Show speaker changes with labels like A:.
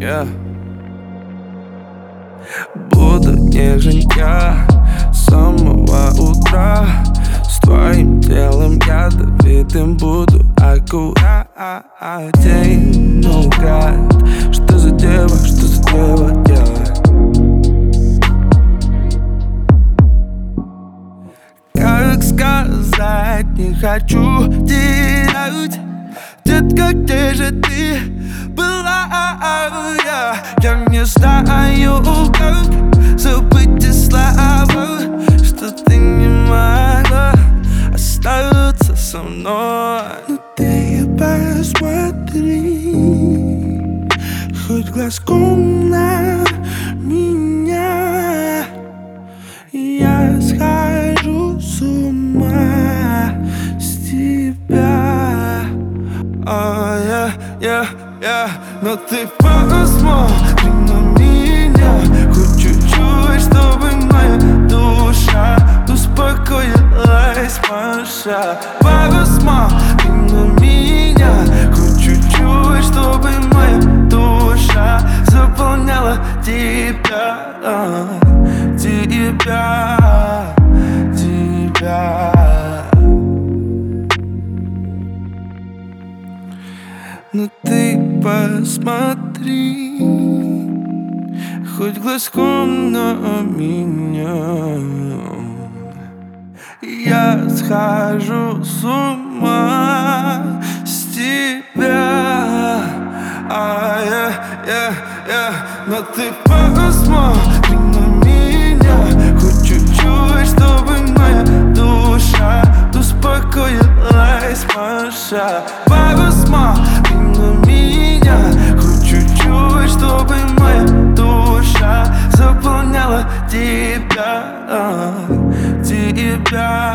A: yeah. Буду нежен я с самого утра. С твоим телом ядовитым буду аккуратен. Наугад, что за дева, yeah. Как сказать, не хочу терять. Детка, где же ты была? Я не знаю, как забыть те слова, что ты не могла остаться со мной. Но ты посмотри хоть глазком на меня. Я схожу с ума с тебя. Но ты посмотри на меня хоть чуть-чуть, чтобы моя душа успокоилась, Маша. Посмотри на меня хоть чуть-чуть, чтобы моя душа заполняла тебя. Но ты посмотри хоть глазком на меня. Я схожу с ума с тебя. Но ты посмотри на меня хоть чуть-чуть, чтобы моя душа успокоилась, Маша. Посмотри на меня хоть чуть-чуть, чтобы моя душа заполняла тебя.